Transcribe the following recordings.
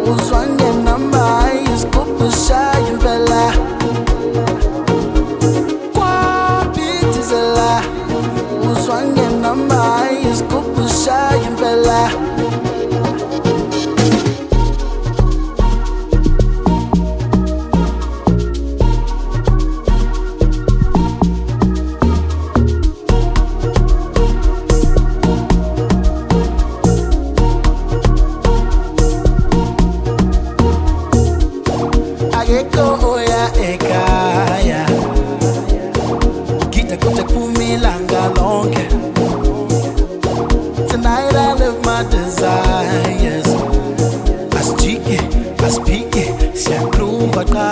uzwange namba isikupushayo impela kwapithizela uzwange namba isikupushayo impela Oya ekaya Kita kote kumilanga lonke Tonight I live my desires As cheeky, as peaky Siyakhuluma qa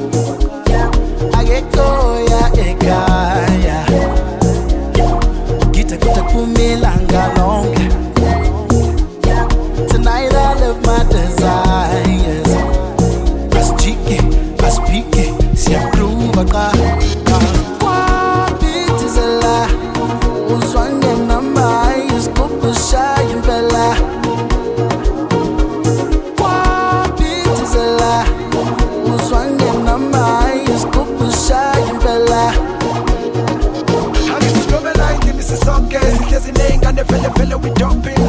Oya ekaya Kita kote kumilanga lonke Tonight I live my desires siyakhuluma qa kwapithizela uzwange namba isikupushayo impela kwapithizela uzwange namba isikupushayo impela angisicobela indimi sisonke sihlezi ney'ngane vele vele we jumping